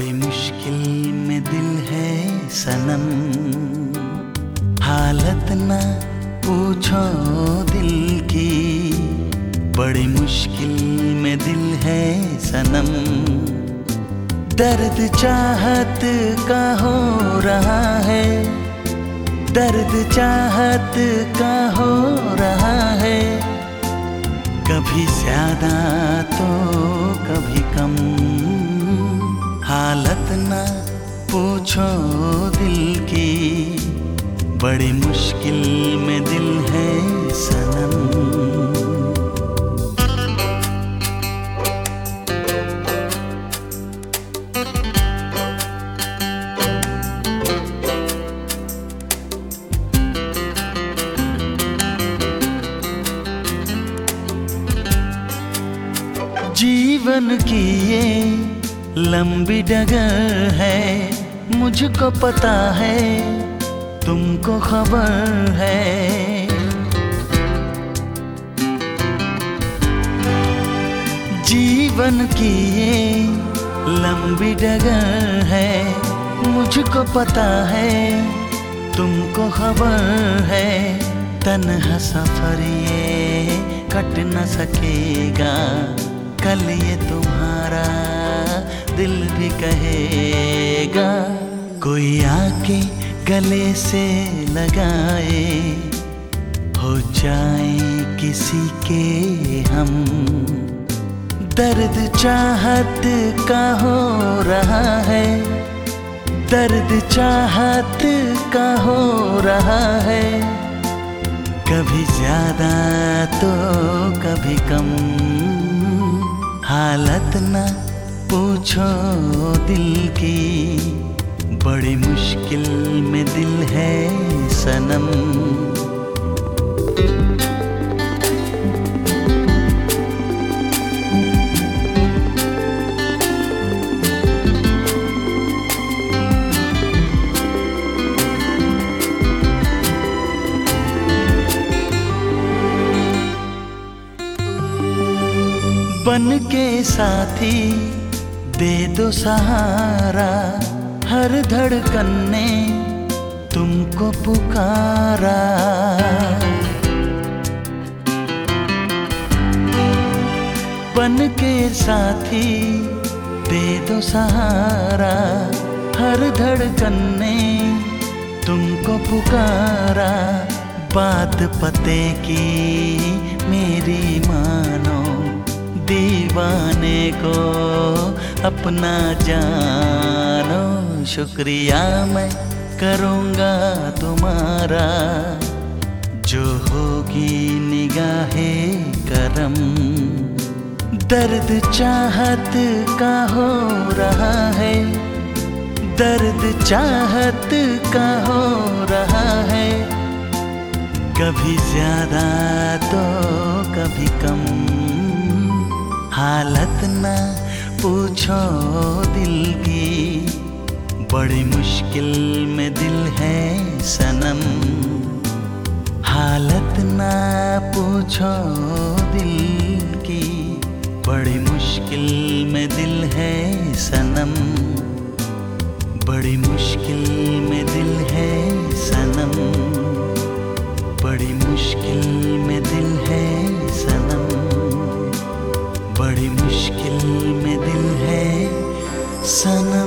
बड़ी मुश्किल में दिल है सनम, हालत ना पूछो दिल की। बड़ी मुश्किल में दिल है सनम, दर्द चाहत का हो रहा है, दर्द चाहत का हो रहा है। कभी ज्यादा तो कभी कम, हालत ना पूछो दिल की। बड़ी मुश्किल में दिल है सनम। जीवन की ये लंबी डगर है, मुझको पता है तुमको खबर है। जीवन की ये लंबी डगर है, मुझको पता है तुमको खबर है। तन्हा सफर ये कट न सकेगा, कल ये तुम्हारा दिल भी कहेगा। कोई आके गले से लगाए, हो जाए किसी के हम। दर्द चाहत का हो रहा है, दर्द चाहत का हो रहा है। कभी ज्यादा तो कभी कम, हालत ना पूछो दिल की। बड़ी मुश्किल में दिल है सनम। बन के साथी दे दो सहारा, हर धड़कन ने तुमको पुकारा। बन के साथी दे दो सहारा, हर धड़कन ने तुमको पुकारा। बात पते की मेरी मानो, दीवाने को अपना जानो। शुक्रिया मैं करूँगा तुम्हारा, जो होगी निगाहे करम। दर्द चाहत का हो रहा है, दर्द चाहत का हो रहा है। कभी ज्यादा तो कभी कम, हालत ना पूछो दिल की। बड़ी मुश्किल में दिल है सनम, हालत ना पूछो दिल की। बड़ी मुश्किल में दिल है सनम, बड़ी मुश्किल में दिल है सनम। बड़ी मुश्किल में दिल है सनम, बड़ी मुश्किल में दिल है सनम।